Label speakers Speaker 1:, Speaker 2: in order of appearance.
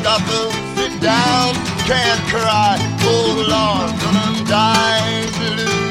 Speaker 1: nothing, sit down, can't cry. Oh Lord, gonna die blue.